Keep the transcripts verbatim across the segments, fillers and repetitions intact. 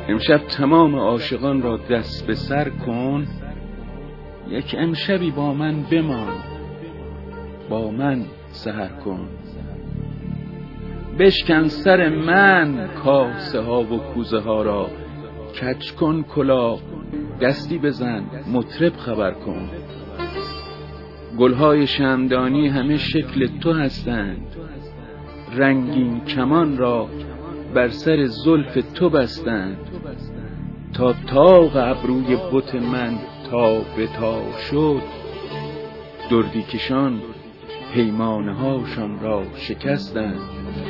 امشب تمام عاشقان را دست به سر کن، یک امشبی با من بمان، با من سحر کن. بشکن سر من کاسه ها و کوزه ها را، کج کن کلاه، دستی بزن، مطرب خبر کن. گلهای شمعدانی همه شکل تو هستند، رنگین کمان را بر سر زلف تو بستند. تا طاق ابروی بت من تا به تا شد، دردی کشان پیمانه هاشان را شکستند.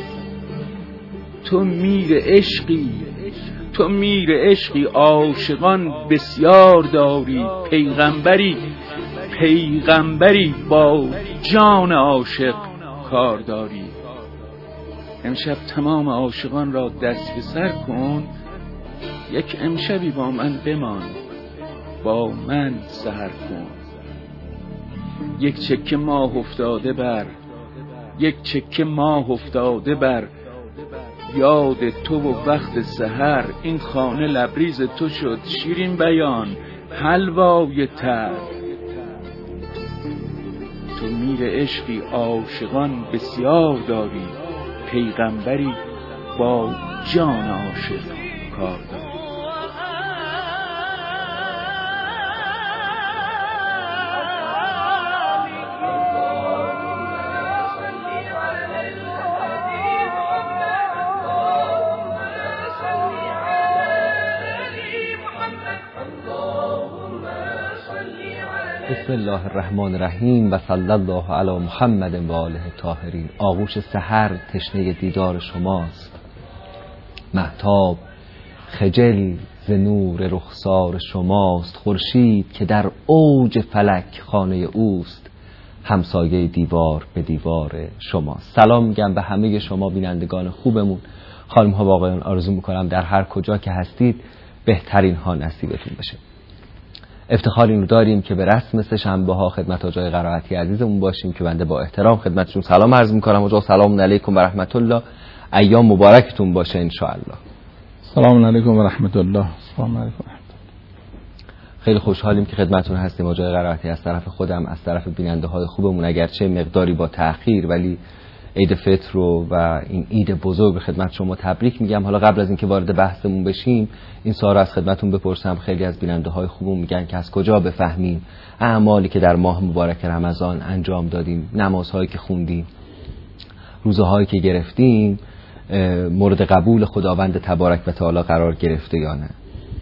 تو میر عشقی، تو میر عشقی، عاشقان بسیار داری. پیغمبری، پیغمبری با جان عاشق کار داری. امشب تمام عاشقان را دست به سر کن، یک امشبی با من بمان، با من سحر کن. یک چکه ماه افتاده بر، یک چکه ماه افتاده بر یاد تو و وقت سحر. این خانه لبریز تو شد شیرین بیان، حلوای تر. تو میر عشقی، عاشقان بسیار داری. پیغمبری با جان عاشق کار داری. بسم الله الرحمن الرحیم و صلی الله علی محمد و آله الطاهرین. آغوش سحر تشنه دیدار شماست، مهتاب خجل ز نور رخسار شماست. خورشید که در اوج فلک خانه اوست، همسایه دیوار به دیوار شماست. سلام میگم به همه شما بینندگان خوبمون، خانم ها و آقایان. آرزو میکنم در هر کجا که هستید بهترین ها نصیبتون بشه. افتخار این رو داریم که به رسم سه شنبه ها خدمت آقای قرائتی عزیزمون باشیم که بنده با احترام خدمتشون سلام عرض میکنم. آقا سلام علیکم و رحمت الله، ایام مبارکتون باشه ان شاء الله. سلام علیکم و رحمت الله. سلام علیکم. خیلی خوشحالیم که خدمتتون هستیم آقای قرائتی، از طرف خودم، از طرف بیننده های خوبمون، اگرچه مقداری با تأخیر، ولی عید فطر رو و این عید بزرگ به خدمت شما تبریک میگم. حالا قبل از اینکه وارد بحثمون بشیم این سوال از خدمتتون بپرسم. خیلی از بیننده های خوبمون میگن که از کجا بفهمیم اعمالی که در ماه مبارک رمضان انجام دادیم، نمازهایی که خوندیم، روزهایی که گرفتیم، مورد قبول خداوند تبارک و تعالی قرار گرفته یا نه؟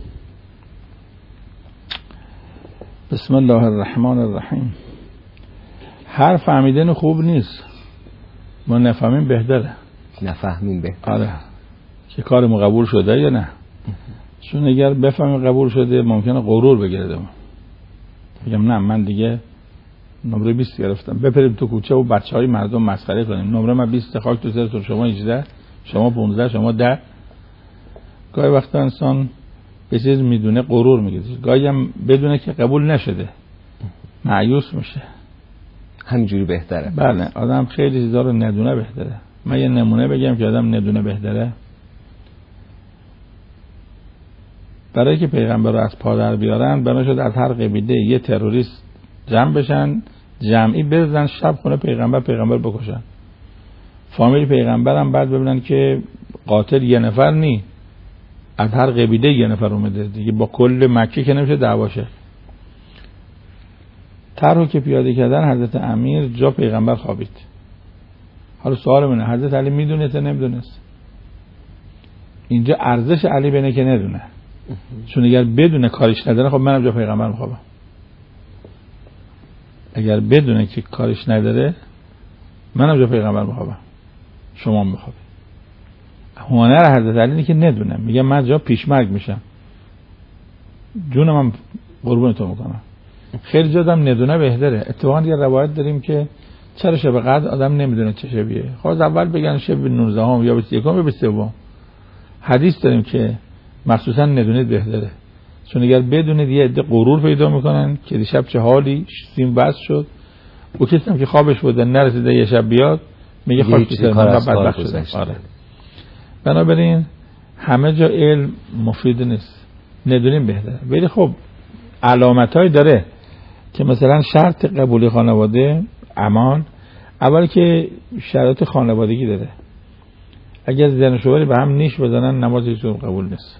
بسم الله الرحمن الرحیم. هر فهمیدن خوب نیست، ما نفهمیم بهتره. نفهمیم بهتره. آره، که کارمون قبول شده یا نه. چون اگر بفهمیم قبول شده ممکنه غرور بگیره. میگم نه من دیگه نمره بیست گرفتم، بپریم تو کوچه و بچهای مردم مسخره کنیم. نمره من بیست، خاک تو سرتون، شما هجده، شما پانزده، شما ده. گاهی وقتا انسان به چیز میدونه غرور میگیره، گاهی هم بدونه که قبول نشده مایوس میشه. همینجوری بهتره. بله، آدم خیلی چیزا رو ندونه بهتره. من یه نمونه بگم که آدم ندونه بهتره. برای که پیغمبر رو از پا در بیارن، بنا شد از هر قبیله یه تروریست جمع بشن، جمعی بزنن شب خونه پیغمبر، پیغمبر بکشن. فامیل پیغمبر هم بعد ببینن که قاتل یه نفر نی، از هر قبیله یه نفر اومده دیگه، با کل مکه که نمیشه دعواشه. طرحو که پیاده کردن حضرت امیر جا پیغمبر خوابید. حالا سوال منه حضرت علی میدونست نمیدونست؟ اینجا ارزش علی بینه که ندونه، چون اگر بدونه کارش نداره خب منم جا پیغمبر میخوابم. اگر بدونه که کارش نداره منم جا پیغمبر میخوابم، شما میخوابید. هنر حضرت علی اینه که ندونه، میگه من جا پیشمرگ میشم، جونم هم قربون تو میکنم. خیلی جا آدم ندونه بهتره. اتفاقا یه روایت داریم که چرا شب قدر آدم نمیدونه چه شبیه، خواست اول بگن شب نوزدهم یا بیست و یکم یا بیست و سوم. حدیث داریم که مخصوصا ندونید بهتره، چون اگر بدونید یه عده غرور پیدا میکنن که دیشب چه حالی، سیم بس شد. او کسی هم که خوابش بوده نرسیده یه شب بیاد میگه خواهد که من بدبخت شدم. آره. بنابراین همه جا علم مفید نیست، ندونیم بهتره. ولی خب علامتایی داره که مثلا شرط قبول خانواده امان، اول که شرایط خانوادگی داره. اگر زن و شوهر به هم نیش بزنن نماز هیچ قبول نیست.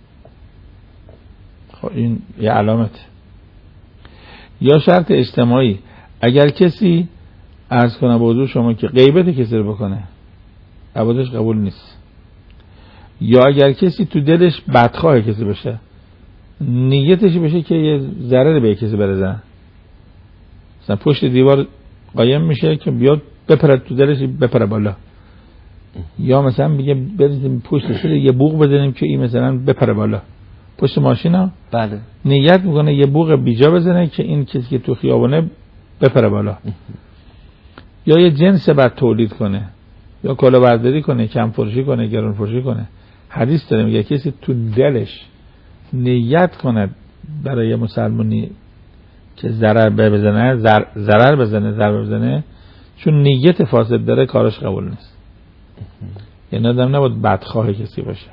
خب این یه علامته. یا شرط اجتماعی، اگر کسی عرض کنه به حضور شما که غیبت کسی رو بکنه عبادش قبول نیست. یا اگر کسی تو دلش بدخواه کسی بشه، نیتش بشه که یه ضرر به کسی برسه، مثلا پشت دیوار قایم میشه که بیاد بپره تو دلش بپره بالا، یا مثلا میگه بریم پشت سر یه بوق بزنیم که این مثلا بپره بالا پشت ماشینا، بله نیت میکنه یه بوق بیجا بزنه که این کسی که تو خیابونه بپره بالا. یا یه جنس بعد تولید کنه، یا کلاهبرداری کنه، کم فروشی کنه، گران فروشی کنه. حدیث داره میگه کسی تو دلش نیت کنه برای مسلمانی که ضرر بزنه، ضرر بزنه، ضرر بزنه، چون نیت فاسد داره کارش قبول نیست. یعنی آدم نباید بدخواه کسی باشه.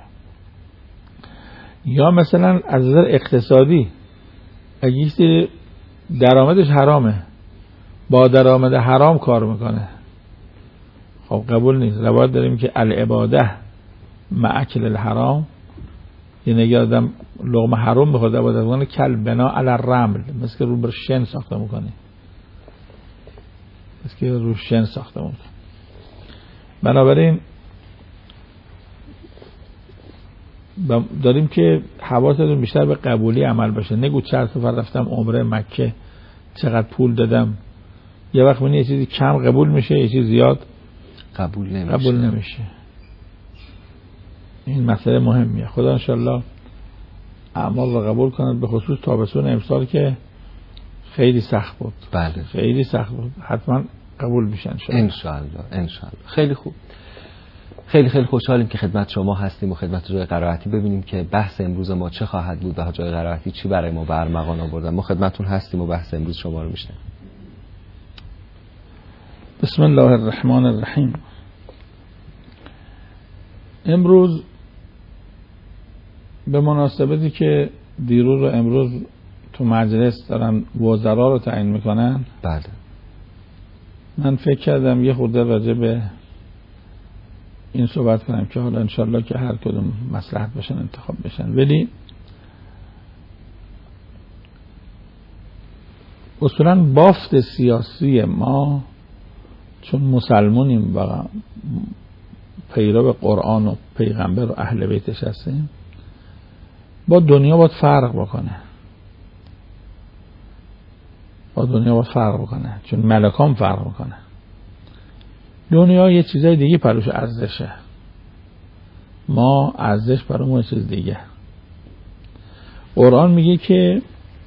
یا مثلا از نظر اقتصادی اگه کسی درآمدش حرامه، با درآمد حرام کار میکنه، خب قبول نیست. روایت داریم که العباده مع اکل الحرام، یعنی اگه آدم لقمه حرام بخواد عبادت کنه کل بنا علی الرمل، مثل که رو بر شن ساخته میکنه، مثل که رو شن ساخته میکنه. بنابراین داریم که حواستون بیشتر به قبولی عمل باشه. نگو چند سفر رفتم عمره مکه چقدر پول دادم، یه وقت می‌بینی یه چیزی کم قبول میشه، یه چیز زیاد قبول نمیشه. قبول نمیشه. این مسئله مهمیه. خدا انشالله اعمال رو قبول کنه، به خصوص تابستون امسال که خیلی سخت بود. بله خیلی سخت بود، حتما قبول میشن انشالله. انشالله انشالله. خیلی خوب. خیلی خیلی خوشحالیم که خدمت شما هستیم و خدمت جای قرائتی ببینیم که بحث امروز ما چه خواهد بود و جای قرائتی چی برای ما برمغان آوردن. ما خدمتتون هستیم و بحث امروز شما رو میشنویم. بسم الله الرحمن الرحیم. امروز به مناسبتی که دیروز و امروز تو مجلس دارن وزرا رو تعیین میکنن، بله من فکر کردم یه خورده راجع به این صحبت کنم که حالا انشالله که هر کدوم مصلحت بشن انتخاب بشن. ولی اصولا بافت سیاسی ما چون مسلمونیم و پیرو قرآن و پیغمبر و اهل بیتش هستیم، با دنیا باید فرق بکنه، با دنیا باید فرق بکنه، چون ملکان فرق بکنه. دنیا یه چیزای دیگه پروش ارزشه، ما ارزش برامون یه چیز دیگه. قرآن میگه که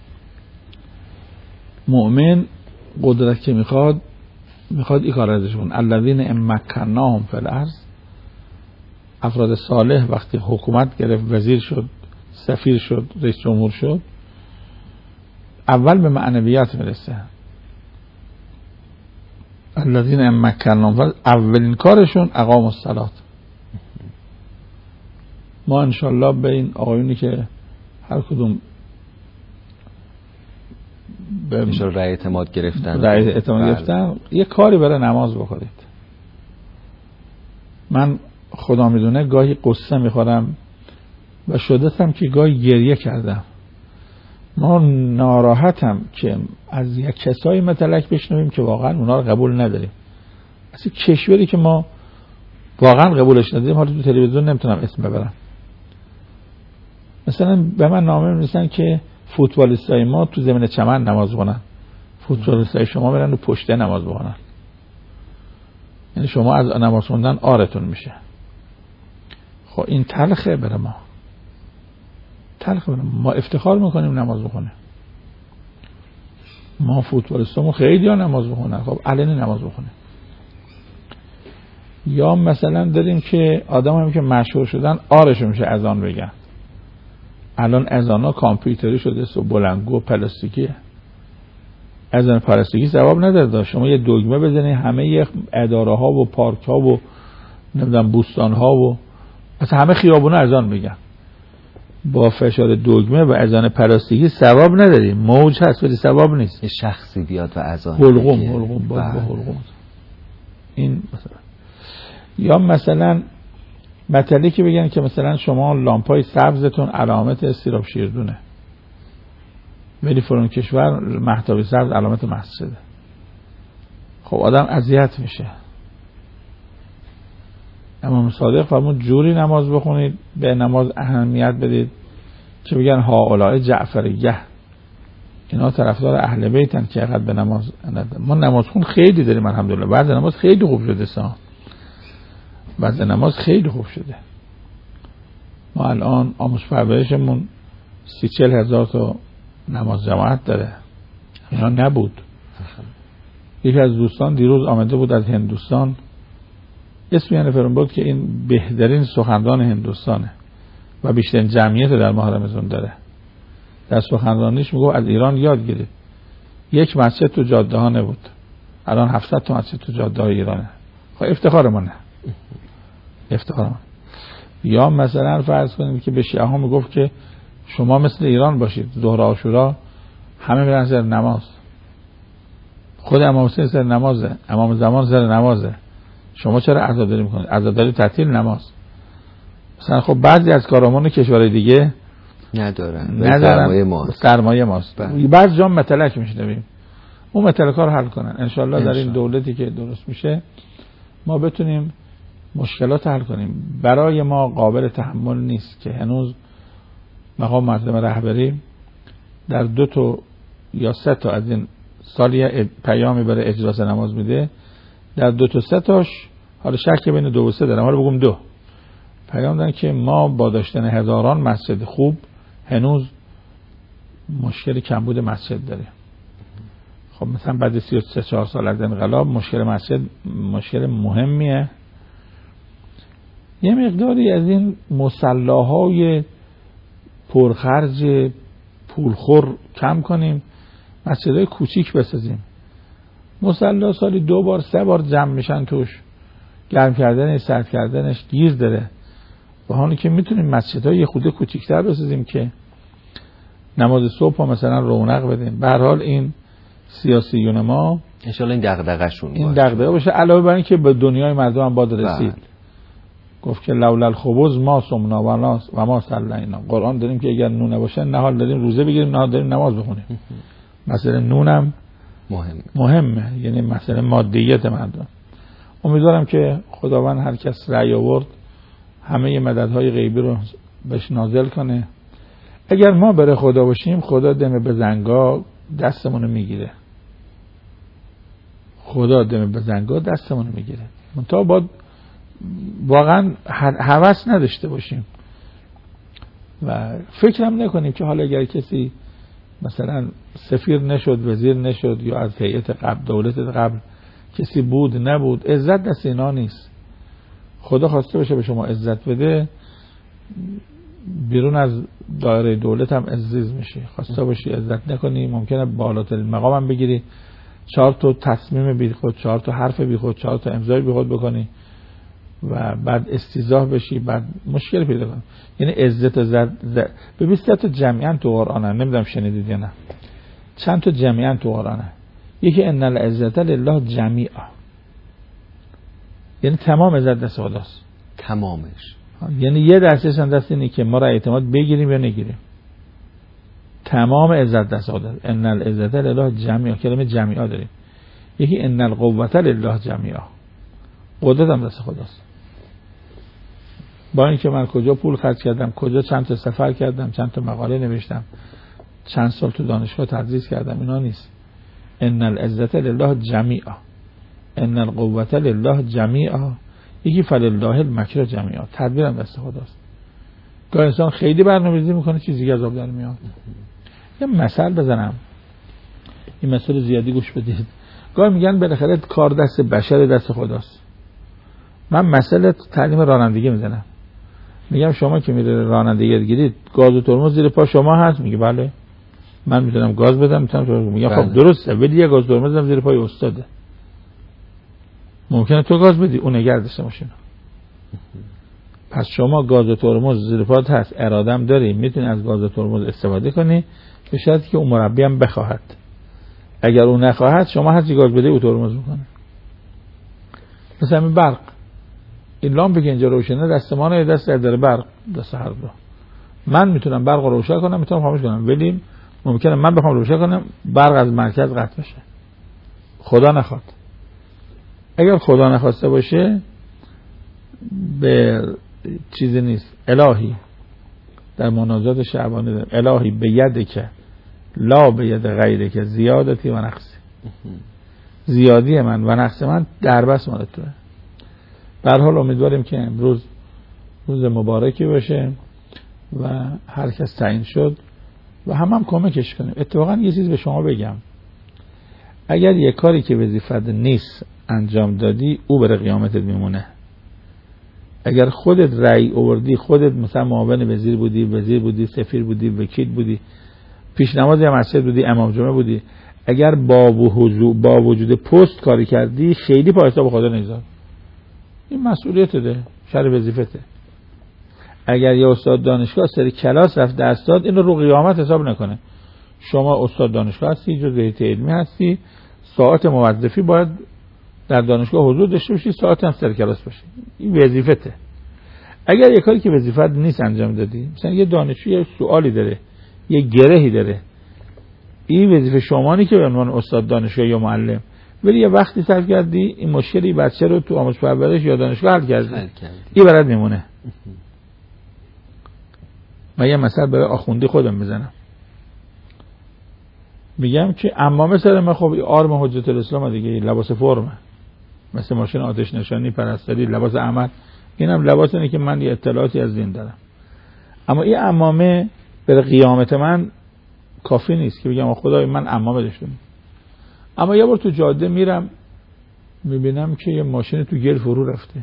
مؤمن قدرت که میخواد میخواد این کار ارزش کنه. الذین امکناهم فی الارض، افراد صالح وقتی حکومت گرفت، وزیر شد، سفیر شد، رئیس جمهور شد، اول به معنویات میرسه. الذین امکناهم، اولین کارشون اقام الصلاة. ما انشالله به این آقایونی که هر کدوم به میشه رأی اعتماد گرفتن رأی اعتماد گرفتن یه کاری برای نماز بکنید. من خدا میدونه گاهی قصه میخورم و شدتم که گاهی گریه کردم. ما ناراحتم که از یک کسایی متلک بشنویم که واقعا اونا رو قبول نداریم. از یک کشوری که ما واقعا قبولش نداریم، حالا تو تلویزیون نمیتونم اسم ببرم. مثلا به من نامه می‌نویسن که فوتبالیستای ما تو زمین چمن نماز بخونن، فوتبالیستای شما میرن تو پشته نماز بخونن. یعنی شما از نماز خوندن آرتون میشه. خب این تلخه برای ما، تلخه برای ما. ما افتخار میکنیم نماز بخونه، ما فوتبالیستامون خیلی ها نماز بخونن، خب علنی نماز بخونه. یا مثلا داریم که آدم هم که مشهور شدن آرشون میشه اذان بگن. الان اذان ها کامپیوتری شده و بلندگو و پلاستیکیه. اذان پلاستیکی ثواب نداره. شما یه دگمه بزنید همه اداره ها و پارک ها و نمیدونم بوستان ها و اصلا همه خیابونه اذان بگن با فشار دگمه و اذان پلاستیکی ثواب نداریم، موج هست ولی ثواب نیست. یه شخصی بیاد و اذان حلقوم حلقوم با حلقوم این مثلا. یا مثلا مطلبی که بگن که مثلا شما لامپای سبزتون علامت استیراب شیردونه ولی فرون کشور مهتابی سبز علامت مسجده. خب آدم اذیت میشه. امام صادق فرمود جوری نماز بخونید به نماز اهمیت بدید که بگن هؤلاء جعفریه، اینا طرفدار اهل بیتن که اقد به نماز ندن. ما نماز خون خیلی داریم الحمدلله، بعد نماز خیلی خوب شده سا بعد نماز خیلی خوب شده. ما الان آموزش پرورشمون سی چل هزار تا نماز جماعت داره، اینا نبود. یکی از دوستان دیروز آمده بود از هندوستان، اسم یعنی فرم بود که این بهترین سخنران هندوستانه و بیشترین جمعیت در ماه رمضان داره. در سخنرانیش میگو از ایران یاد گیرید. یک مسجد تو جاده ها نبود، الان هفتصد تا مسجد تو جاده های ایرانه. خب افتخار منه، افتخار من. یا مثلا فرض کنید که به شیعه ها میگفت که شما مثل ایران باشید، ظهر عاشورا همه میرن سر نماز، خود امام حسین سر نمازه، امام زمان سر نمازه، شما چرا عزاداری میکنید؟ عزاداری تعطیل نماز. مثلا خب بعضی از کارامون کشورهای دیگه ندارن، ندارن. سرمایه ماست سرمایه ماست. بعض جا متلک میشنویم، اون متلک ها رو حل کنن انشالله. در این دولتی که درست میشه ما بتونیم مشکلات حل کنیم. برای ما قابل تحمل نیست که هنوز مقام معظم رهبری در دو تا یا سه تا از این سالی پیامی برای اجراس نماز میده، در دو تا سه تاش حالا شک بین دو و سه دارم، حالا بگم دو پیام دادن که ما با داشتن هزاران مسجد خوب هنوز مشکل کمبود مسجد داریم. خب مثلا بعد سی و سه چهار سال از انقلاب مشکل مسجد مشکل مهمیه. یه مقداری از این مصلاهای پرخرج پولخور کم کنیم، مسجدهای کوچیک بسازیم. مصلا سالی دو بار سه بار جمع میشن توش، گرم کردنش سرد کردنش گیر داره. با حالی که میتونیم مسجدهای یه خود کوچیک‌تر بسازیم که نماز صبح ها مثلا رونق بدیم. به هر حال این سیاسیون ما ان شاء الله این دغدغه‌شون این دغدغه باشه، علاوه بر این که به دنیای مردم هم باید رسید. بله. گفت که لولا الخبز ما صمنا و ناس و ما صلینا. قرآن داریم که اگر نون باشه نهار داریم روزه بگیریم، نهار داریم نماز بخونیم. مثلا نونم مهمه مهمه یعنی مثلا مادیت مردم. امیدوارم که خداوند هر کس رأی آورد همه مددهای غیبی رو بهش نازل کنه. اگر ما بره خدا باشیم، خدا دم به زنگا دستمونو میگیره. خدا دم به زنگا دستمونو میگیره. منتها باید واقعا هوس نداشته باشیم و فکرم نکنیم که حالا اگر کسی مثلا سفیر نشد، وزیر نشد، یا از هیئت قبل دولت قبل کسی بود نبود، عزت دست اینا نیست. خدا خواسته باشه به شما عزت بده، بیرون از دایره دولت هم عزیز میشی. خواسته باشی عزت نکنی، ممکنه بالاترین مقام هم بگیری، چهار تا تصمیم بی خود، چهار تا حرف بی خود، چهار تا امضای بی خود بکنی و بعد استیضاح بشی، بعد مشکل پیدا کنی. یعنی عزت زد, زد. ببین سه تا جمعیان تو قرآنه، نمیدونم شنیدید یا نه. چند تا جمعیان تو قرآنه. یکی ان العزت لله جمیعا، یعنی تمام عزت دست خداست، تمامش. یعنی یه درصدش هم دست اینه که ما را اعتماد بگیریم یا نگیریم. تمام عزت دست خداست. ان العزت لله جمیعا، کلمه جمیعا داریم. یکی ان القوة لله جمیعا، قدرت هم دست خداست. با اینکه من کجا پول خرج کردم، کجا چند تا سفر کردم، چند تا مقاله نوشتم، چند سال تو دانشگاه تدریس کردم، اینا نیست. ان العزت لله جمیعا، ان القوة لله جمیعا، یکی فلله المکر جمیعا، تدبیر هم دست خداست. گاهی انسان خیلی برنامه‌ریزی میکنه چیزی دیگه از آب در میاد. یه مثال بزنم، این مثال زیادی گوش بدید. گاهی میگن بالاخره کار دست بشر دست خداست. من مسئله تعلیم رانندگی میزنم، میگم شما که میره رانندگی یاد گیرید، گاز و ترمز زیر پا شما هست؟ میگه بله. من میتونم گاز بدم، میتونم شما. میگم خب درسته، ولی یه گاز ترمز هم زیر پای استاده. ممکنه تو گاز بدی اون نگه داشته ماشینو. پس شما گاز ترمز زیر پات هست، ارادم داری، میتونی از گاز ترمز استفاده کنی به شرطی که اون مربی هم بخواهد. اگر اون نخواهد شما هر چی گاز بده او ترمز میکنه. مثلا این برق، این لامپی که اینجا روشنه دست ما نه، دست داره برق، دست هر دو. من میتونم برق رو روشن کنم، میتونم خاموش کنم، ولی ممکنه من بخوام روشن کنم برق از مرکز قطع بشه. خدا نخواد. اگر خدا نخواسته باشه به چیزی نیست. الهی در مناجات شعبانه دارم الهی به ید که لا به ید غیره که زیادتی و نقصی، زیادی من و نقص من در بس مال توه. در حال امیدواریم که امروز روز مبارکی باشه و هر کس تعیین شد و هم هم کمکش کنیم. اتفاقا یه چیز به شما بگم، اگر یه کاری که وظیفت نیست انجام دادی او بره قیامتت میمونه. اگر خودت رأی آوردی، خودت مثلا معاون وزیر بودی، وزیر بودی، سفیر بودی، وکیل بودی، پیشنماز مسجد بودی، امام جمعه بودی، اگر با وجود با وجود پست کاری کردی خیلی پای حساب خدا نمیذار. این مسئولیت ده، شر وظیفته. اگر یه استاد دانشگاه سری کلاس رفت درس داد، اینو رو قیامت حساب نکنه. شما استاد دانشگاه هستی، جزء هیئت علمی هستی، ساعت موظفی باید در دانشگاه حضور داشته باشی، ساعت هم سر کلاس باشی. این وظیفته. اگر یه کاری که وظیفت نیست انجام دادی، مثلا یه دانشجو یه سوالی داره، یه گرهی داره، این وظیفه شمانی که به عنوان استاد دانشگاه یا معلم، ولی یه وقتی صرف کردی این مشکلی بچه رو تو آموزش پرورش یا دانشگاه حل کردی، این برات میمونه. من یه مثال برای آخوندی خودم میزنم، میگم که عمامه سر من خب آرم حجت الاسلام دیگه، لباس فرمه، مثل ماشین آتش نشانی، پرستاری، لباس عمل، اینم لباس اینه که من یه اطلاعاتی از دین دارم. اما این عمامه برای قیامت من کافی نیست که بگم خدای من عمامه داشتم. اما یه بار تو جاده میرم میبینم که یه ماشین تو گل فرو رفته،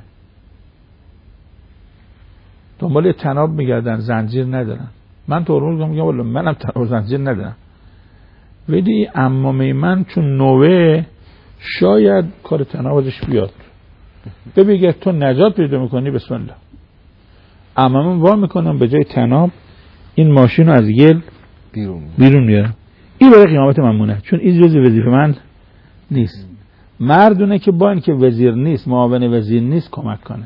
دنبال تناب میگردن، زنجیر ندارن. من تو رو میگم والا منم تناب زنجیر ندارم، ولی عمامه من چون نوه شاید کار تنابش بیاد. ببینه تو نجات پیدا میکنی بسم الله. عمامه وا میکنم به جای تناب این ماشین رو از گل بیرون بیرون میارم. این برای قیامت ممونه، چون این جزء وظیفه من نیست. مردونه که با این که وزیر نیست، معاون وزیر نیست، کمک کنه،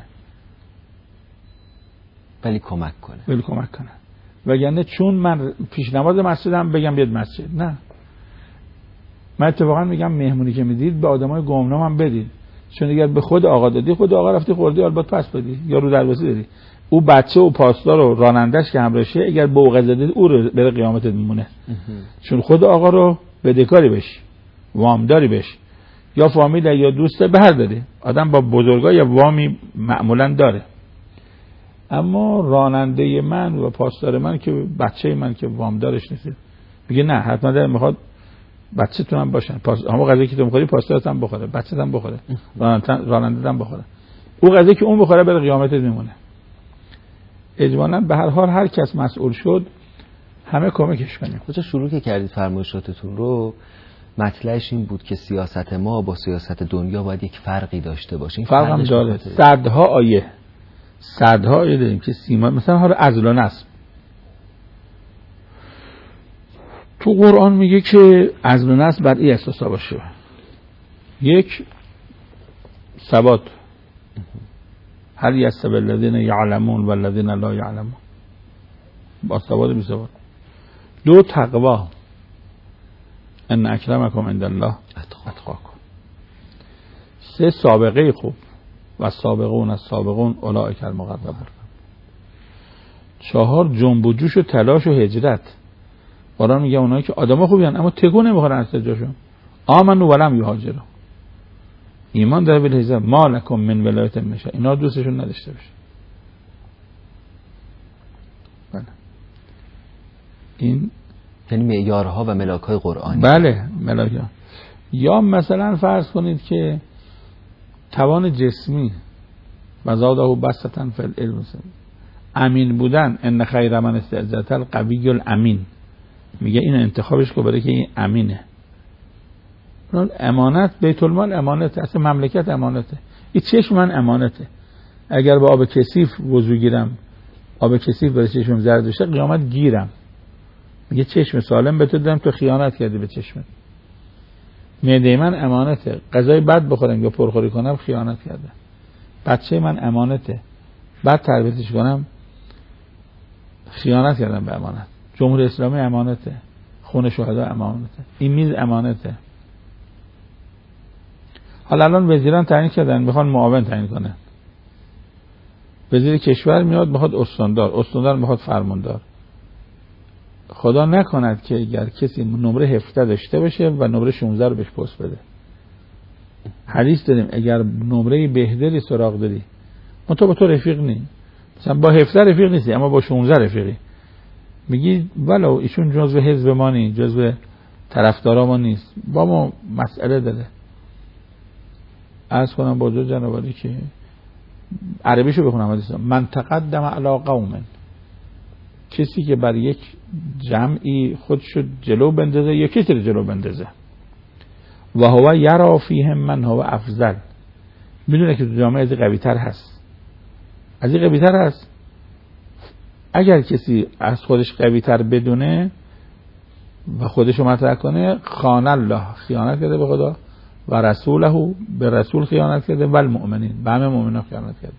ولی کمک کنه ولی کمک کنه. وگرنه چون من پیش نماز مسجدم بگم بیاد مسجد، نه. من اتفاقا میگم مهمونی که میدید به آدمای گمنام هم بدید، چون اگر به خود آقا دادی، خود آقا رفتی خوردی، البته پس بدی یا رو دروازه دادی. او بچه و پاسدار و رانندش که همراهشه اگر به اوقات دادی او رو بره قیامتت میمونه، چون خود آقا رو بدهکاری بشی، وامداری بشی، یا فامیل یا دوست بهر دادی. آدم با بزرگا یا وامی معمولا داره. اما راننده من و پاسدار من که بچه من که وامدارش نیست، میگه نه حتما داره میخواد بچه تو هم باشن، پاس همون غذایی که تو میخوری پاسدارت هم بخوره، بچه‌ت هم بخوره، راننده هم بخوره. او غذایی که اون بخوره بره قیامتت میمونه. اجمالاً به هر حال هر کس مسئول شد همه کمکش کنیم. کجا شروع که کردید فرمایشاتتون رو، مطلعش این بود که سیاست ما با سیاست دنیا باید یک فرقی داشته باشه. این فرق هم داره. صدها آیه صدها آیه داریم که سیما، مثلا حالا عزل و نصب تو قرآن میگه که عزل و نصب بر این اساسا باشه. یک، ثبات، هل یستوی الذین یعلمون و الذین لا یعلمون، با ثبات بی ثبات. دو، تقوا، ان اکرمکم عند الله اتقاکم. سه، سابقه خوب، و سابقون از سابقون اولئک المقربون. چهار، جنب و جوش و تلاش و هجرت. قرآن میگه اونایی که آدما خوبی هستن اما تکون نمیخورن از جاشون، آمنوا ولم یهاجروا، ایمان داره به لحظه ما لکم من ولایت میشه، اینا دوستشون نداشته باشه. بله. این یعنی معیارها و ملاک‌های قرآنی. بله ملاک‌ها. یا مثلا فرض کنید که توان جسمی و زاده بسطن فی العلم، امین بودن، ان خیر من استعجلت القوی الامین، میگه اینو انتخابش کو برای که این امینه. امانت، بیت المال امانته، اصلا مملکت امانته، این چشم من امانته. اگر با آب کثیف وضو گیرم، آب کثیف برای چشمم زرد بشه، قیامت گیرم. میگه چشم سالم به تو دادم، تو خیانت کردی به چشمت. معده من امانته، غذای بد بخورم یا پرخوری کنم خیانت کردم. بچه من امانته، بعد تربیتش کنم خیانت کردم به امانت. جمهوری اسلامی امانته، خون شهدا امانته، این میز امانته. حالا الان وزیران تعیین کردن میخوان معاون تعیین کنن. وزیر کشور میاد میخواد استاندار، استاندار میخواد فرماندار. خدا نکند که اگر کسی نمره هفده داشته باشه و نمره شانزده رو بهش پست بده. حدیث داریم اگر نمره بهتری سراغ داری، منتها با تو رفیق نی، مثلا با هفده رفیق نیستی اما با شانزده رفیقی، میگی ولو ایشون جزو حزب ما نی، جزو طرفدارا ما نیست، با ما مسئله داره. عرض کنم با حضور جناب عالی که عربیشو بخونم حدیث، من تقدم علی قوم، کسی که بر یک جمعی خودشو جلو بندازه یا کسی رو جلو بندازه، و هو یرا فیهم من هو افضل، میدونه که تو جامعه از قوی تر هست، از این قوی تر هست. اگر کسی از خودش قوی تر بدونه و خودشو مطرح کنه، خان الله، خیانت کرده به خدا، و رسوله، به رسول خیانت کرده، و المؤمنین، به همه مؤمنان خیانت کرده.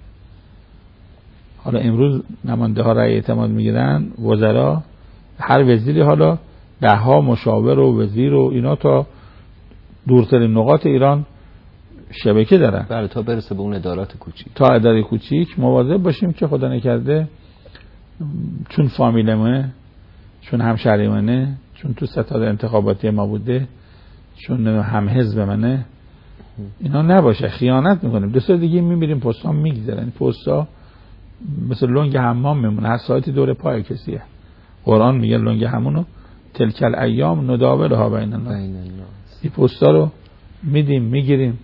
حالا امروز نماینده ها رأی اعتماد میگیرن، وزرا، هر وزیری حالا ده ها مشاور و وزیر و اینا تا دورترین نقاط ایران شبکه دارن. بله، تا برسه به اون ادارات کوچیک، تا اداره کوچیک مواظب باشیم که خدا نکرده چون فامیلمه، چون همشهری منه، چون تو ستاد انتخاباتی ما بوده، چون هم حزب منه، اینا نباشه. خیانت میکنیم. دو سال دیگه میمیریم، پستا میگذرن، پستا مثل لنگ حمام میمونه، هر ساعتی دور پای کسیه. قرآن میگه لنگ همونو تلکل ایام نداولها بین الناس، این پستا رو میدیم میگیریم.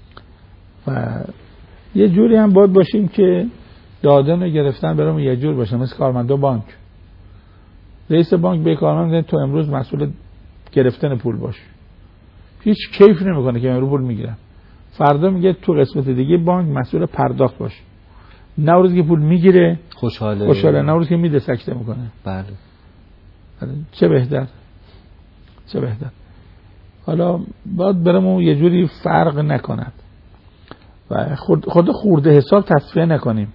و یه جوری هم باید باشیم که دادن و گرفتن برام یه جور باشه، مثل کارمندا بانک. رئیس بانک به کارمند تو امروز مسئول گرفتن پول باش، هیچ کیف نمیکنه که امروز پول میگیرم، فردا میگه تو قسمت دیگه بانک مسئول پرداخت باش. نه روزی که پول میگیره خوشحاله، خوشحاله، نه روزی که میده سکته میکنه. بله. چه بهتر، چه بهتر. حالا باید برامون یه جوری فرق نکند و خود خود خورده حساب تصفیه نکنیم.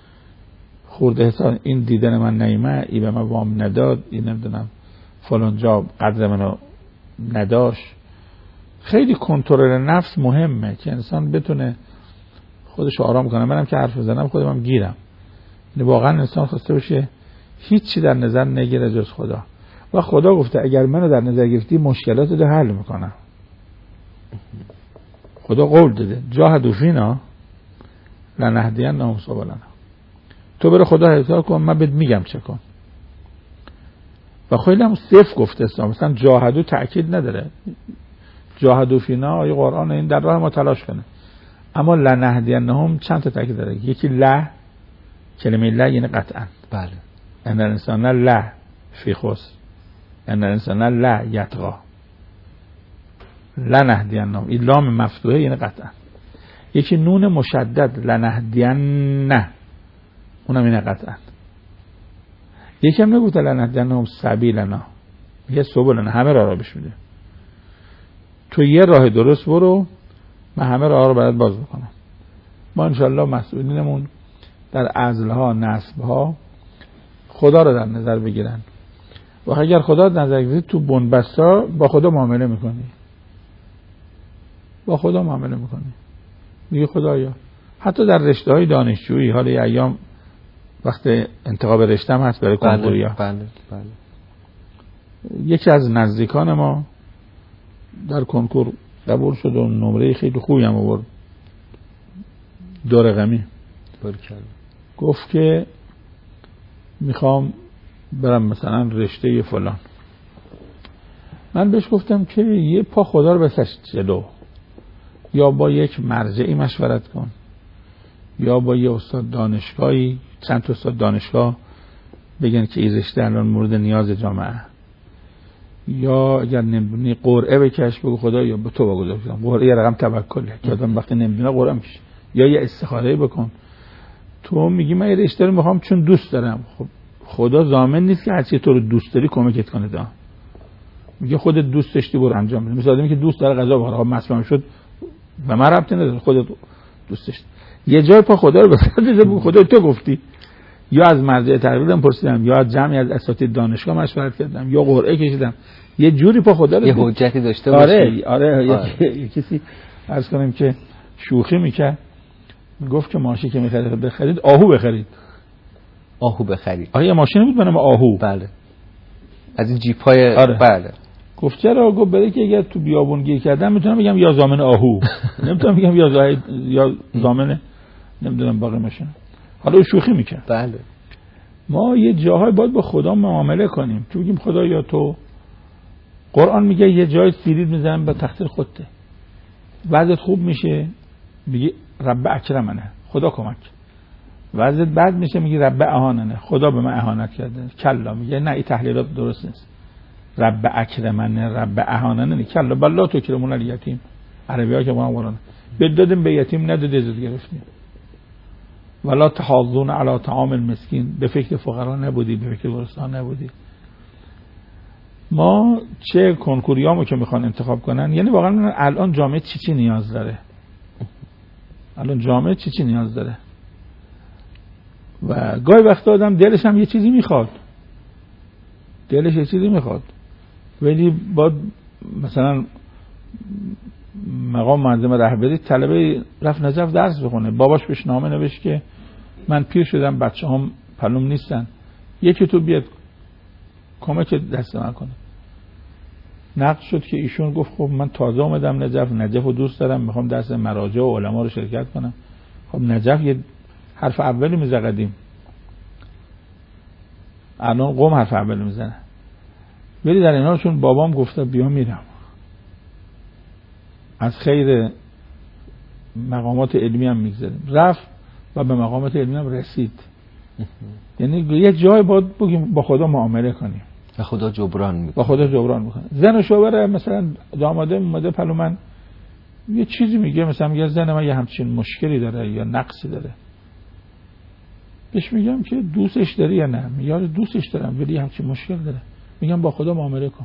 خورده حساب این دیدن من نیمه، ای به من وام نداد، این نمیدونم فلان جا قدر منو نداشت. خیلی کنترل نفس مهمه که انسان بتونه خودش آرام کنه. منم که حرف بزنم خودم هم گیرم. یعنی واقعا انسان خواسته باشه هیچی در نظر نگیره جز خدا. و خدا گفته اگر منو در نظر گرفتی مشکلات رو حل میکنم. خدا قول داده جاهدوا فینا لنهدینهم سبلنا. تو برو خدا حساب کن، من بهت میگم چه کن. و خیلی هم صفر گفته است، مثلا جاهدوا تأکید نداره. جاهدوا فینا آیه قرآن این در راه ما تلاش کنه، اما لنهدینهم چند تا تأکید داره. یکی لا، کلمه لا یعنی قطعا. بله. ان الانسان لا فی خسر، ان الانسان لا یطغی. لنهدینهم، این لام مفتوحه یعنی قطعا. یکی نون مشدد لنهدینه، اونم اینه قطعا. یکی هم نگوته لنهدینهم سبیلنا، یه سبلنا، همه راه را بهش میده. تو یه راه درست برو، من همه راه رو برات باز بکنم. ما انشالله مسئولینمون در عزلها، نصبها خدا رو در نظر بگیرن. و اگر خدا در نظر بگیرید تو بنبستا با خدا معامله میکنی، با خدا معامله میکنی، میگه خدایا. حتی در رشته های دانشجویی، حالا یه ایام وقت انتخاب رشته هم هست برای کنکوریا. بله بله. یکی از نزدیکان ما در کنکور قبول شد و نمره خیلی خوبی هم آورد، دو رقمی. گفت که میخوام برم مثلا رشته فلان. من بهش گفتم که یه پا خدا رو بسش جلو، یا با یک مرجعی مشورت کن، یا با یه استاد دانشگاهی، چند تا استاد دانشگاه بگن که این رشته الان مورد نیاز جامعه، یا اگر نمیدونی قرعه بکش بگو خدا یا به تو بگذار. قرعه یه رقم توکله که آدم وقتی نمیدونه قرعه میشه، یا یه استخاره بکن. تو میگی من یه رشته رو میخوام چون دوست دارم. خب خدا ضامن نیست که هرچی تو رو دوست داری کمکت کنه. دا میگه خودت دوست داشتی برو انجام بده. مثل آدمی که دوست داره غذا بخوره، خب مسموم شد به من ربطی نداره، خودت دوست داشتی. یه جای پا خدا رو بذار بگو خدا تو گفتی. یا از مرجع تقلیدم پرسیدم، یا از جمعی از اساتید دانشگاه مشورت کردم، یا قرعه کشیدم، یه جوری پا خدا رو یه حجتی داشته باشی. آره آره, آره. یه کسی عرض کنم که شوخی میکرد، میگفت که ماشین که میخرید بخرید آهو بخرید. آهو بخرید. آره یه ماشین بود به نام آهو. بله. از این جیپای آره. بله. گفت چرا؟ گفت برای که اگر تو بیابون گیر کردم میتونم بگم یا ضامن آهو، نمیتونم بگم یا زاهد یا ضامن نمیدونم باقی ماشین. حالا او شوخی میکرد. بله. ما یه جاهای باید با خدا معامله کنیم. تو بگیم خدا یا تو. قرآن میگه یه جای سیرید میزنم به تقصیر خودته. وضعت خوب میشه میگی رب اکرمنه، خدا کمک. وضعت بد میشه میگی رب اهاننه، خدا به من اهانت کرده. کلا میگه نه این تحلیلات درست نیست. رب اکرمنه رب اهاننه نه. کلا بلا تو کرمون الیتیم. عربی ها که ما هم قرآن بدادیم به یتیم نداده زد گرفتیم. ولا تحاضون علی طعام المسکین، به فکر فقرا نبودی، به فکر گرسنه‌ها نبودی. ما چه کنکوریامو که میخوان انتخاب کنن، یعنی واقعا الان جامعه چی چی نیاز داره، الان جامعه چی چی نیاز داره. و گاهی وقتا آدم دلش هم یه چیزی میخواد، دلش یه چیزی میخواد، ولی باید مثلا مقام معظم رهبری طلبه رفت نجف درس بخونه، باباش بهش نامه نوشت که من پیر شدم بچه هم پلوم نیستن، یکی تو بیاد کمک دست من کنه. نقد شد که ایشون گفت خب من تازه اومدم نجف، نجف رو دوست دارم، میخوام درس مراجع و علما رو شرکت کنم. خب نجف یه حرف اولی میزقدیم، الان قوم حرف اولی میزنه. ولی در اینا چون بابام گفته بیا میرم، از خیر مقامات علمی هم میگذاریم، رفت و به مقامات علمی هم رسید. یعنی یه جای باید بگیم با خدا معامله کنیم و خدا جبران میکنه، با خدا جبران میکنه. زن و شوهر مثلا داماده اومده پلو من یه چیزی میگه، مثلا میگه زن من یه همچین مشکلی داره یا نقصی داره، بهش میگم که دوستش داری یا نه؟ میگه دوستش دارم ولی همچین مشکل داره. میگم با خدا معامله کن،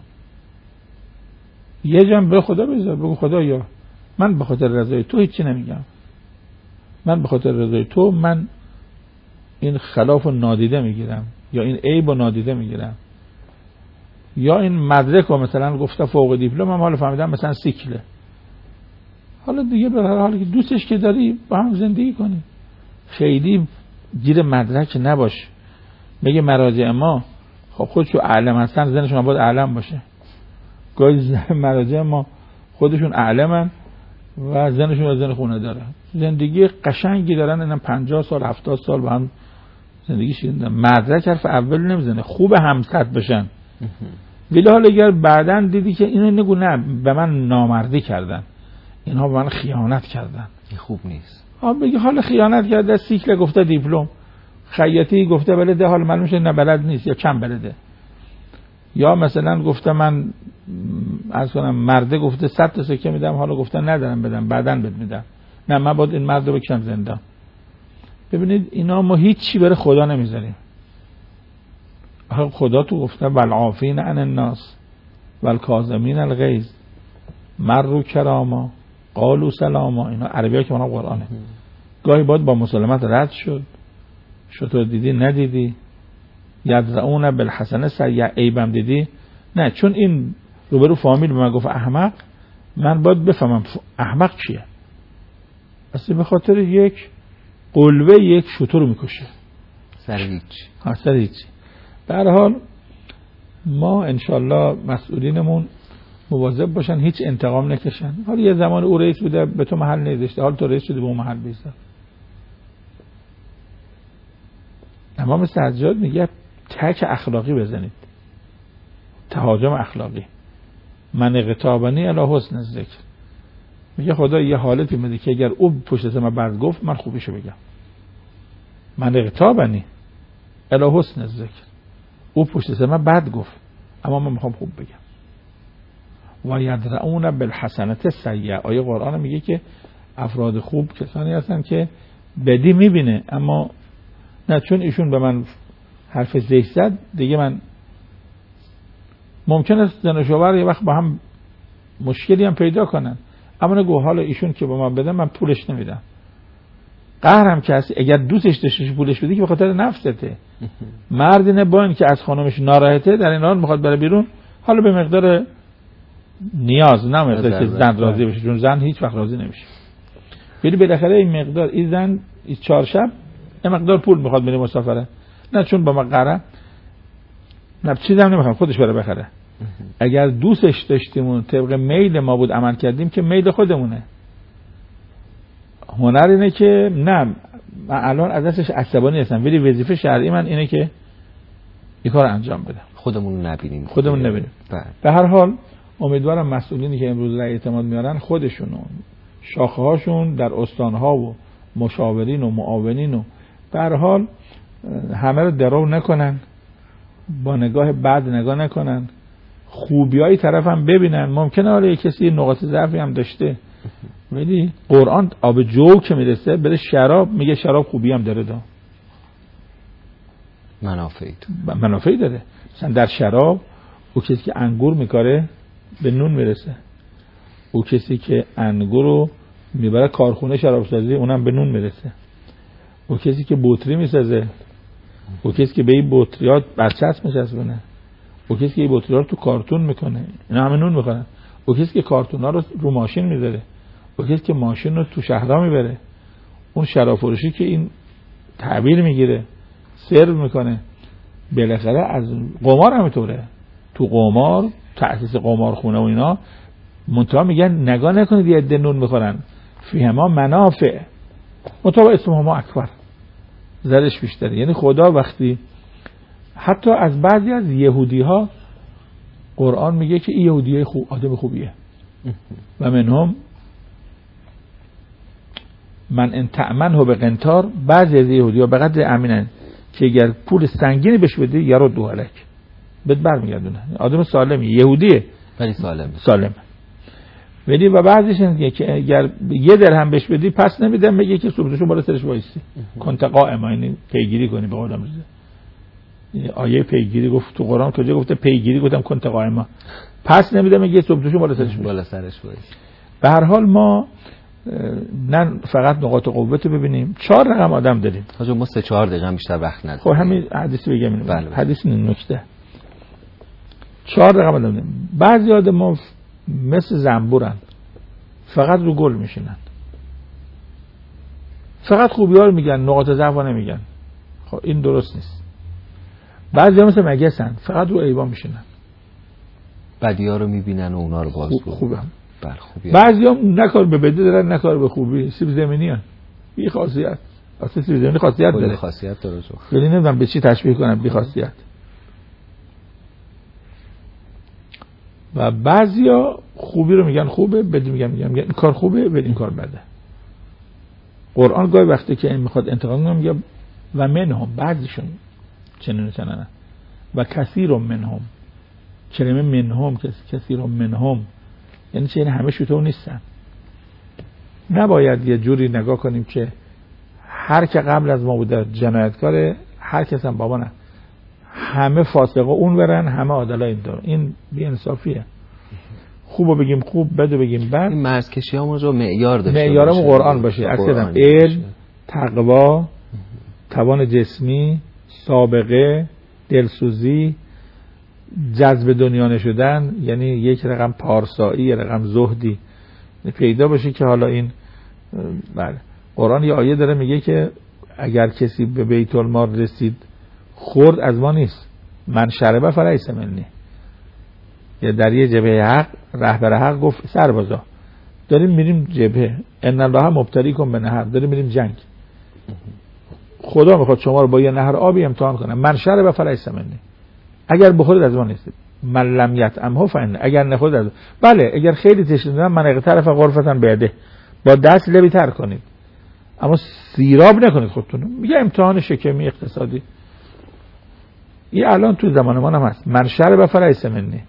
یه جنب به خدا بذار، بگو خدا یا من به خاطر رضای تو هیچی نمیگم، من به خاطر رضای تو من این خلاف رو نادیده میگیرم یا این عیب رو نادیده میگیرم، یا این مدرک رو مثلا گفته فوق دیپلم هم حالا فهمیدم مثلا سیکله، حالا دیگه به هر حالی که دوستش که داری با هم زندگی کنی، خیلی گیر مدرک نباش. میگه مراجع ما خب خودشو اعلم هستن، زنشون باید اعلم باشه. گاهی مراجع ما خودشون اعلمن و زنشون از زن خونه داره، زندگی قشنگی دارن، اینا پنجاه سال هفتاد سال با هم زندگی شیرین، مدرک حرف اول نمیزنه، خوب همسط بشن. ولی حالا اگر بعدن دیدی که اینو نگو نه به من نامردی کردن، اینها به من خیانت کردن، این خوب نیست. ها بگی حالا خیانت کرده، سیکل گفته دیپلم، خیاطی گفته بلده، حالا معلوم میشه نه بلد نیست یا کم بلده، یا مثلا گفته من از کنم مرده گفته صد تا سکه میدم، حالا گفته ندارم بدم بعدن بد میدم، نه من باید این مرد رو بکشم زنده. ببینید اینا ما هیچی برای خدا نمیذاریم. خدا تو گفته والعافین عن الناس والکاظمین الغیظ مروا کراما قالوا سلاما، اینا عربی ها که منم قرآنه. گاهی باید با مسلمت رد شد، شطور دیدی ندیدی، یدرعون بالحسنه سیئه، عیبم دیدی نه، چون این روبرو فامیل به من گفت احمق، من باید بفهمم احمق چیه. اصلا به خاطر یک قلوه یک شطور میکشه سر هیچ ها سر هیچ. به هر حال ما انشالله مسئولینمون مواظب باشن هیچ انتقام نکشن. حالا یه زمان او رئیس بوده به تو محل نذاشته، حالا تو رئیس شدی به اون محل بیزد. امام سجاد میگه تک اخلاقی بزنید، تهاجم اخلاقی. من اغتابنی الی حسن الذکر، میگه خدا یه حالتی میده که اگر او پشت سر من بد گفت من خوبیشو بگم. من اغتابنی الی حسن الذکر، او پشت سر من بد گفت اما من میخوام خوب بگم. و یدرعون بالحسنه السیئه، آیه قرآن میگه که افراد خوب کسانی هستن که بدی میبینه اما نه چون ایشون به من حرف زشت زد دیگه من ممکن است زن و شوهر یه وقت با هم مشکلی هم پیدا کنن، اما نگو حالا ایشون که به من بده من پولش نمیدم. قهرم کسی اگر دوستش داشتش پولش بدی که به خاطر نفسته. مردی نه با این که از خانمش ناراحته در این حال میخواد بره بیرون، حالا به مقدار نیاز، نه مقدار که زن راضی بشه، چون زن هیچ وقت راضی نمیشه. ولی بالاخره این مقدار این زن این چهار شب این مقدار پول میخواد بره مسافره، نه چون با من قهره، نه چیزی هم نمیخوام خودش بره بخره. اگر دوستش داشتیم و طبق میل ما بود عمل کردیم که میل خودمونه. هنر اینه که نه من الان ازش عصبانی هستم ولی وظیفه شرعی من اینه که این کار انجام بدم، خودمون نبینیم خودمون نبینیم. به هر حال امیدوارم مسئولینی که امروز رأی اعتماد میارن خودشون و شاخه هاشون در استانها و مشاورین و معاونین و به هر حال همه رو درو نکنن، با نگاه بد نگاه نکنن، خوبیای طرف هم ببینن. ممکنه حالا کسی نقاط ضعفی هم داشته ولی قرآن آب جو که میرسه بره شراب میگه شراب خوبی هم داره، دا منافعی منافعی داره. مثلا در شراب او کسی که انگور میکاره به نون میرسه، او کسی که انگور رو میبره کارخونه شراب سازی اونم به نون میرسه، او کسی که بطری میسازه، او کسی که به این بطریات برچسب میچسبونه، او کسی که این بطریات رو تو کارتون میکنه اینا همه نون میخورن، او کسی که کارتونا رو رو ماشین میذاره، او کسی که ماشین رو تو شهرها میبره، اون شراب فروشی که این تعبیر میگیره سرو میکنه. بالاخره از قمار همینطوره، تو قمار تأسیس قمارخونه و اینا منتها میگن نگاه نکنید یه عده نون میخورن، فیهما منافع مطابق اسمهما اکبر، زرش بیشتره. یعنی خدا وقتی حتی از بعضی از یهودی ها قرآن میگه که این یهودی خوب آدم خوبیه و منهم من ان تأمنه به قنطار، بعضی از یهودی ها به قدر امینن که اگر پول سنگینی بهش بدی یارو دو علک بهت برمیگردونه. آدم سالمی، یهودیه ولی سالم سالم. ولی و بعضیش میگه که اگر یه درهم بهش بدی پس نمیدم، میگه که صبحشو بالا سرش وایسی کنت قائما، یعنی پیگیری کنی به قولم روزه. یعنی آیه پیگیری گفت تو قرآن، کجا گفته پیگیری؟ گفتم کنت قائما، پس نمیدم، میگه صبحشو بالا سرش بالا سرش وایسی. به هر حال ما نه فقط نقاط قوت ببینیم، چهار رقم آدم داریم. حاجی ما سه چهار دقیقه بیشتر وقت نداریم. خب همین حدیث بگم اینو. بله. حدیث این نکته. چهار رقم آدم داریم. بعضی آدم ما مثل زنبورن، فقط رو گل میشینن، فقط خوبی‌ها رو میگن، نقاط ضعف‌ها نمیگن. خب این درست نیست. بعضی ها مثل مگسن، فقط رو عیبا میشینن، بدی‌ها رو میبینن و اونا رو باز خوب خوبه. بله خوبیه. بعضی ها نکار به بده دارن، نکار به خوبی، سیب زمینی هن. بی خاصیت. اصلا سیب زمینی خاصیت داره. خاصیت داره. ولی نمیدونم به چی تشبیه کنم بی خاصیت. و بعضی ها خوبی رو میگن خوبه، بدی میگن میگن این کار خوبه، ولی این کار بده. قرآن گاهی وقتی که این میخواد انتقام کنه میگه و منهم، بعضیشون چنین چنانه، و کثیر منهم. کلمه منهم کثیر منهم یعنی چه؟ یعنی همه شوتو نیستن. نباید یه جوری نگاه کنیم که هر که قبل از ما بوده جنایتکاره، هر کس هم بابا نه، همه فاسقه اون برن، همه عادل این دارن. این بی انصافیه. خوبو بگیم خوب، بدو بگیم بد. این مرزکشی همون رو معیار داشته باشه، معیارمون قرآن باشه. اصلا علم، تقوا، توان جسمی، سابقه، دلسوزی، جذب دنیا نشدن، یعنی یک رقم پارسایی، یک رقم زهدی پیدا بشه که حالا این بله. قرآن یه آیه داره میگه که اگر کسی به بیت المال رسید خورد از ما نیست، من شربه فلیس منی. یا در یه جبهه حق رهبر حق گفت سربازا داریم میریم جبهه، ان الله مبتلیکم به نهر، داریم میریم جنگ، خدا میخواد شما رو با یه نهر آبی امتحان کنه، من شربه فلیس منی، اگر بخورید از ما نیست، من لم یطعمه فإن، اگر نخورید از ما. بله اگر خیلی تشنه من اقترف غرفتن بعده، با دست لبی تر کنید اما سیراب نکنید خودتون. میگه امتحان شکمی اقتصادی این الان تو زمان ما هم هست، من شربه فلیس منی.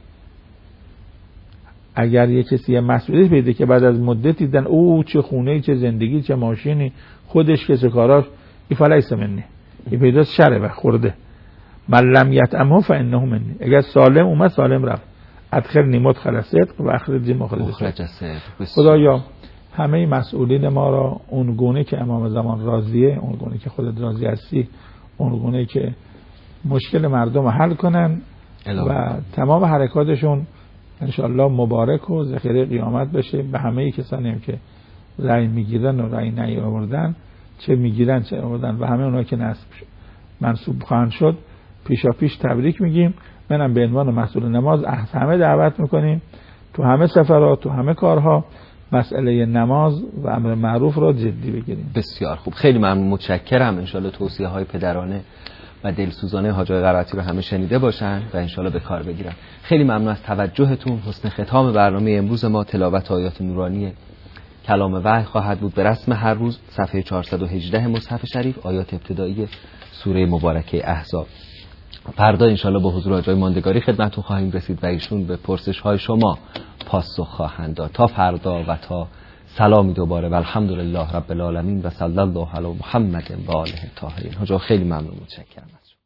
اگر یه کسی یه مسئولیت پیدا که بعد از مدتی دیدن او چه خونه، چه زندگی، چه ماشینی، خودش کس کاراش، این فلیس منی، این پیداست شربه خورده. من لم یطعمه فانه منی. اگر سالم اومد سالم رفت. ادخلنی مدخل صدق و اخرجنی مخرج صدق. خدایا همه مسئولین ما را اون گونه که امام زمان راضیه، اون گونه که خودت راضی هستی، اون گونه که مشکل مردم رو حل کنن و تمام حرکاتشون انشاءالله مبارک و ذخیره قیامت بشه به همه کسانی هم که رأی میگیرن و رأی نیاوردن، چه میگیرن چه آوردن و همه اونها که نصب منصوب خواهند شد پیشا پیش تبریک میگیم. منم به عنوان مسئول نماز از همه دعوت میکنیم تو همه سفرات تو همه کارها مسئله نماز و امر معروف را جدی بگیریم. بسیار خوب، خیلی ممنون، متشکرم. انشالله توصیه های پدرانه و دلسوزانه حاج آقای قرائتی رو همه شنیده باشن و انشالله به کار بگیرن. خیلی ممنون از توجهتون. حسن ختام برنامه امروز ما تلاوت آیات نورانی کلام وحی خواهد بود به رسم هر روز. صفحه چهارصد و هجده مصحف شریف، آیات ابتدایی سوره مبارکه احزاب. فردا انشالله با حضور حاج آقای ماندگاری خدمتتون خواهیم رسید و ایشون به پرسش های شما پاسخ خواهند داد. تا فردا و تا سلامی دوباره و الحمدلله رب العالمین و صلی الله علی محمد و آله الطاهرین. حاج آقا خیلی ممنون، متشکرم.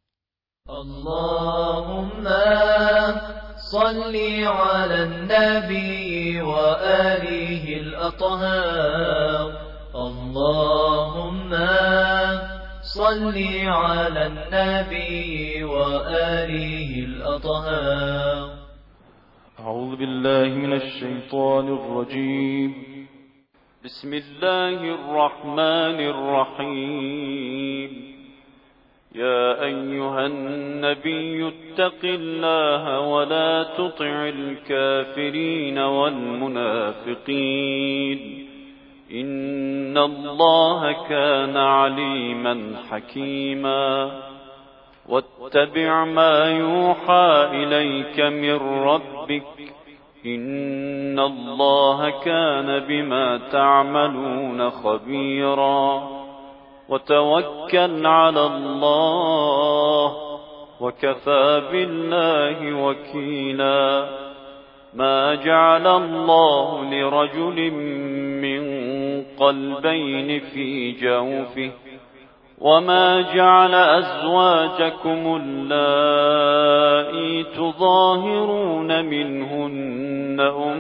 اللهم صل على النبي وآله الأطهار. اللهم صل على النبي وآله الأطهار. أعوذ بالله من الشيطان الرجيم. بسم الله الرحمن الرحيم. يا أيها النبي اتق الله ولا تطع الكافرين والمنافقين إن الله كان عليما حكيما. واتبع ما يوحى إليك من ربك إن الله كان بما تعملون خبيرا. وتوكل على الله وكفى بالله وكيلا. ما جعل الله لرجل من قلبين في جوفه وما جعل أزواجكم اللائي تظاهرون منهن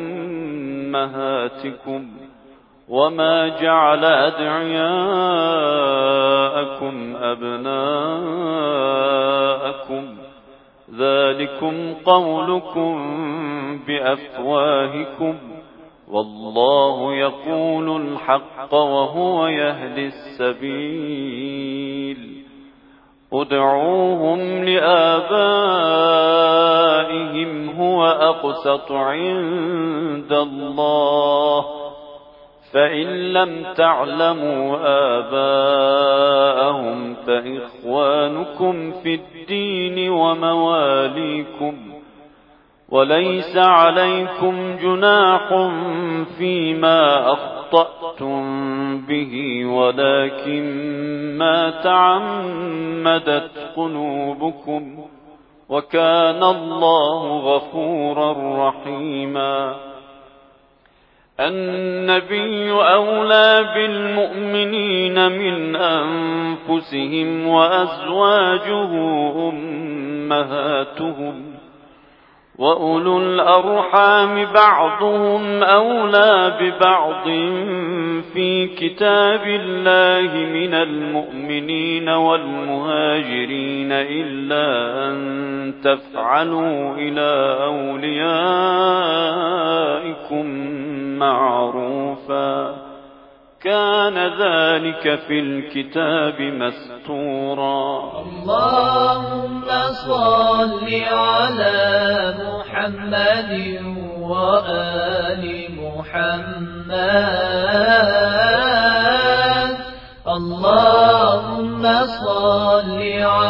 أمهاتكم وما جعل أدعياءكم أبناءكم ذلكم قولكم بأفواهكم والله يقول الحق وهو يهدي السبيل. ادعوهم لآبائهم هو أقسط عند الله فإن لم تعلموا آباءهم فإخوانكم في الدين ومواليكم وليس عليكم جناح فيما أخطأتم به ولكن ما تعمدت قلوبكم وكان الله غفورا رحيما. النبي أولى بالمؤمنين من أنفسهم وأزواجه أمهاتهم وأولو الأرحام بعضهم أولى ببعض في كتاب الله من المؤمنين والمهاجرين إلا أن تفعلوا إلى أوليائكم معروفا كان ذلك في الكتاب مسطورا. اللهم صل على محمد وآل محمد. اللهم صل على